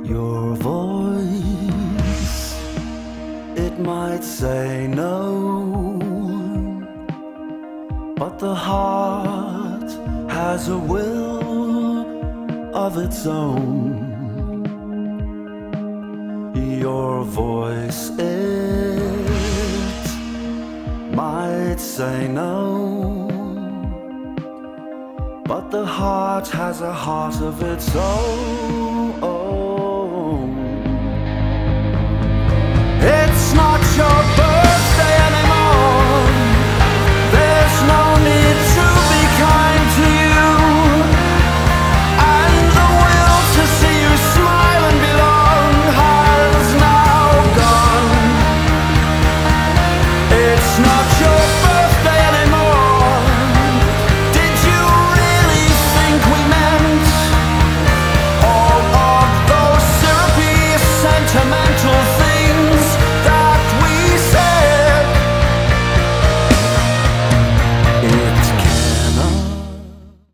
Your voice, it might say no, but the heart has a will of its own. Your voice, it might say no, but the heart has a heart of its own.